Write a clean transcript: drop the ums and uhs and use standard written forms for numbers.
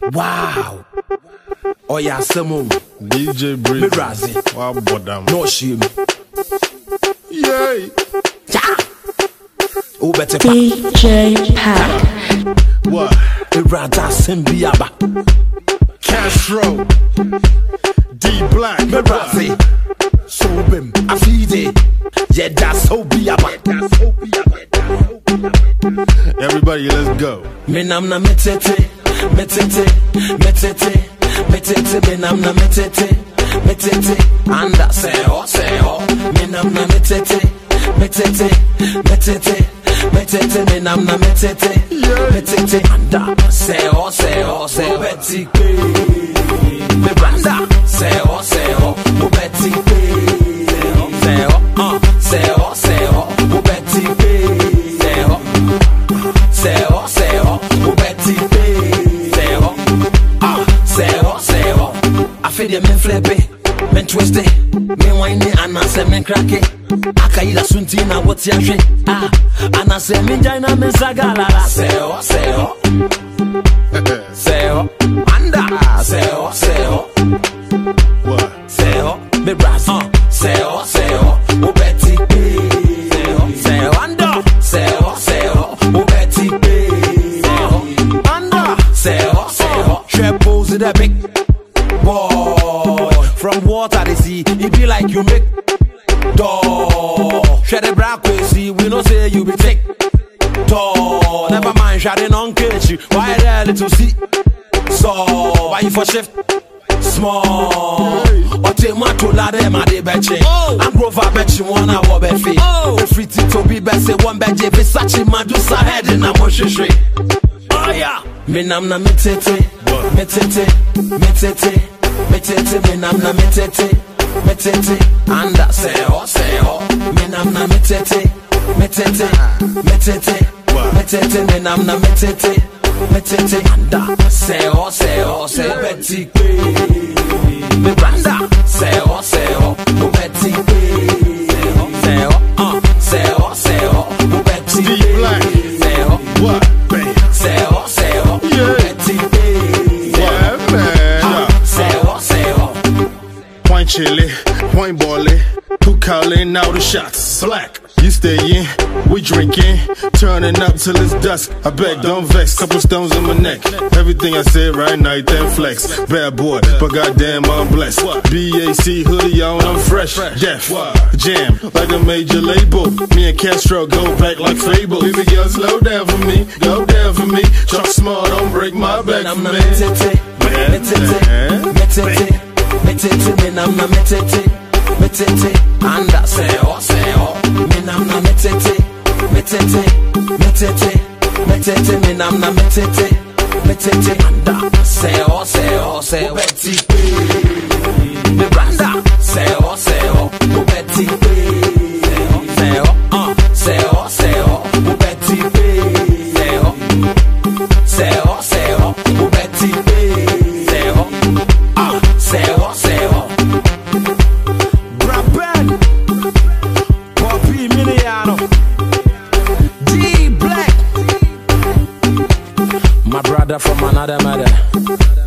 Wow. Oh yeah, Samu. DJ Breezy. Me Razi. Wow, bodam. No shame. Yay. Ja. Oh, better DJ Pack. What? Irada Simbiaba. Castro. D Black. Me Razi. Sobim. Afide. Yeah, that's Sobiaba. Everybody, let's go. Me namna metete. Metete. Metete. Metete. Me namna metete. Metete. Anda seho. Me namna metete. Metete. Metete. Metete. Me namna metete. Metete. Anda seho. Betty me branda seho. Betty seho. Betty seho. Betty seho. I feel the men flippy, men twist it, men whiny, and I say men crack it. Akaida suntina, what's your shit? And I say men jaina men sagala. Seho. Anda seho. What? Seho, me brass. Seho. Betty seho. Anda seho. Betty seho. Anda seho. Triples in the big boy. From water they see, it be like you make door. Share the black see, we no say you be thick. Tall, never mind, shouting on catch you. Why there little see? So, why you for shift? Small. Or take my to la dem a de betche. I'm Grover betche one hour befi. The free to be best one bedje. Versace Medusa head in a moshishri. Oh yeah. Me namna metete. Metete. Me namna metete. Anda seho. Me namna metete. Metete. Me namna metete. Anda seho. Betty me branda seho. Betty seho. Betty D Black. seho. What? Bam. Seho. Yeah. Betty Yeah, man. seho. Point chili, point bally. Who calling out the shots? Slack. You stay in, we drinking, turning up till it's dusk. I beg, don't vex, couple stones in my neck. Everything I said right now, then flex. Bad boy, but goddamn I'm blessed. BAC hoodie on, I'm fresh. Def, jam, like a major label. Me and Castro go back like Fable. Baby girl, slow down for me, go down for me. Truck smart, don't break my back for me. Metete. Me namna metete. Anda seho. Me namna metete. Me namna metete. Anda seho. Betty me branda seho. Betty seho. Betty seho. Betty seho. Braben Poppy Miliano D Black, my brother from another mother.